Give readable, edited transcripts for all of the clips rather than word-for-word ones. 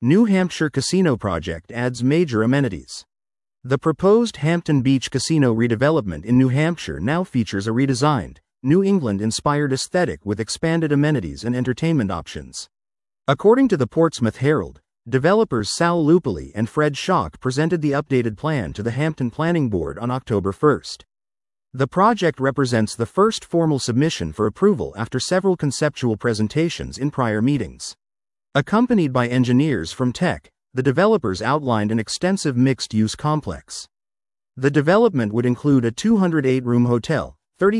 New Hampshire Casino Project adds major amenities. The proposed Hampton Beach Casino redevelopment in New Hampshire now features a redesigned, New England-inspired aesthetic with expanded amenities and entertainment options. According to the Portsmouth Herald, developers Sal Lupoli and Fred Schock presented the updated plan to the Hampton Planning Board on October 1. The project represents the first formal submission for approval after several conceptual presentations in prior meetings. Accompanied by engineers from Tech, the developers outlined an extensive mixed-use complex. The development would include a 208-room hotel,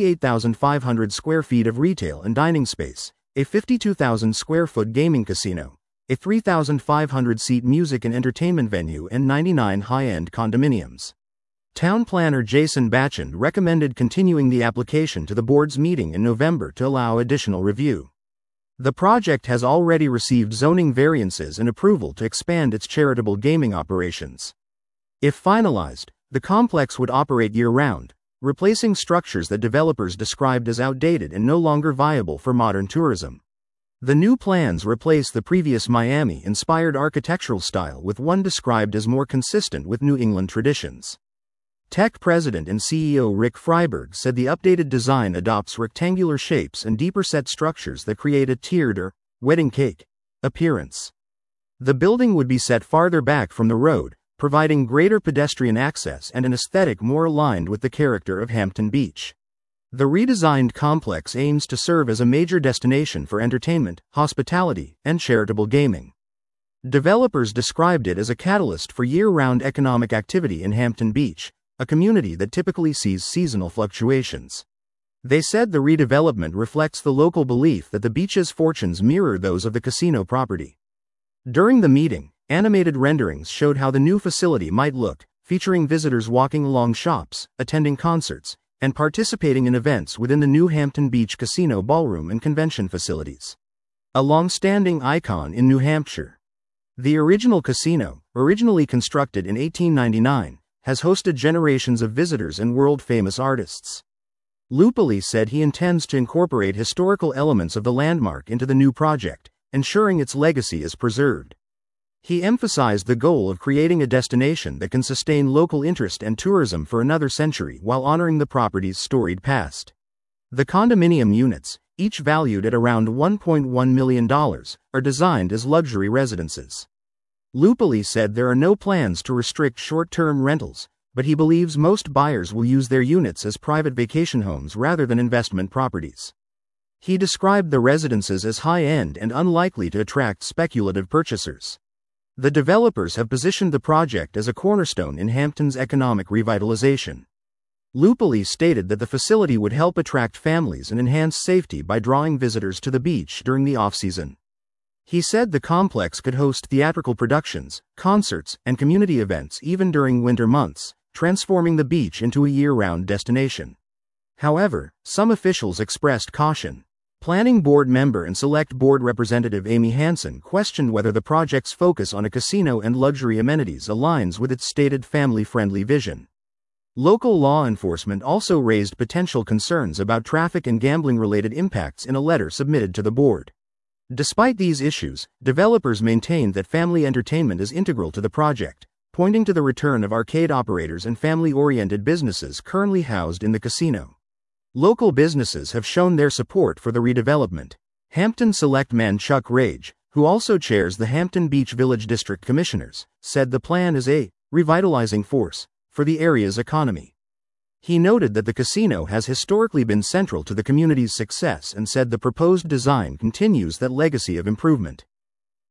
38,500 square feet of retail and dining space, a 52,000 square foot gaming casino, a 3,500-seat music and entertainment venue, and 99 high-end condominiums. Town planner Jason Bachand recommended continuing the application to the board's meeting in November to allow additional review. The project has already received zoning variances and approval to expand its charitable gaming operations. If finalized, the complex would operate year-round, replacing structures that developers described as outdated and no longer viable for modern tourism. The new plans replace the previous Miami-inspired architectural style with one described as more consistent with New England traditions. Tech president and CEO Rick Freiberg said the updated design adopts rectangular shapes and deeper-set structures that create a tiered or wedding cake appearance. The building would be set farther back from the road, providing greater pedestrian access and an aesthetic more aligned with the character of Hampton Beach. The redesigned complex aims to serve as a major destination for entertainment, hospitality, and charitable gaming. Developers described it as a catalyst for year-round economic activity in Hampton Beach, a community that typically sees seasonal fluctuations. They said the redevelopment reflects the local belief that the beach's fortunes mirror those of the casino property. During the meeting, animated renderings showed how the new facility might look, featuring visitors walking along shops, attending concerts, and participating in events within the new Hampton Beach Casino ballroom and convention facilities. A long-standing icon in New Hampshire. The original casino, originally constructed in 1899, has hosted generations of visitors and world-famous artists. Lupoli said he intends to incorporate historical elements of the landmark into the new project, ensuring its legacy is preserved. He emphasized the goal of creating a destination that can sustain local interest and tourism for another century while honoring the property's storied past. The condominium units, each valued at around $1.1 million, are designed as luxury residences. Lupoli said there are no plans to restrict short-term rentals, but he believes most buyers will use their units as private vacation homes rather than investment properties. He described the residences as high-end and unlikely to attract speculative purchasers. The developers have positioned the project as a cornerstone in Hampton's economic revitalization. Lupoli stated that the facility would help attract families and enhance safety by drawing visitors to the beach during the off-season. He said the complex could host theatrical productions, concerts, and community events even during winter months, transforming the beach into a year-round destination. However, some officials expressed caution. Planning board member and select board representative Amy Hansen questioned whether the project's focus on a casino and luxury amenities aligns with its stated family-friendly vision. Local law enforcement also raised potential concerns about traffic and gambling-related impacts in a letter submitted to the board. Despite these issues, developers maintained that family entertainment is integral to the project, pointing to the return of arcade operators and family-oriented businesses currently housed in the casino. Local businesses have shown their support for the redevelopment. Hampton Selectman Chuck Rage, who also chairs the Hampton Beach Village District Commissioners, said the plan is a revitalizing force for the area's economy. He noted that the casino has historically been central to the community's success and said the proposed design continues that legacy of improvement.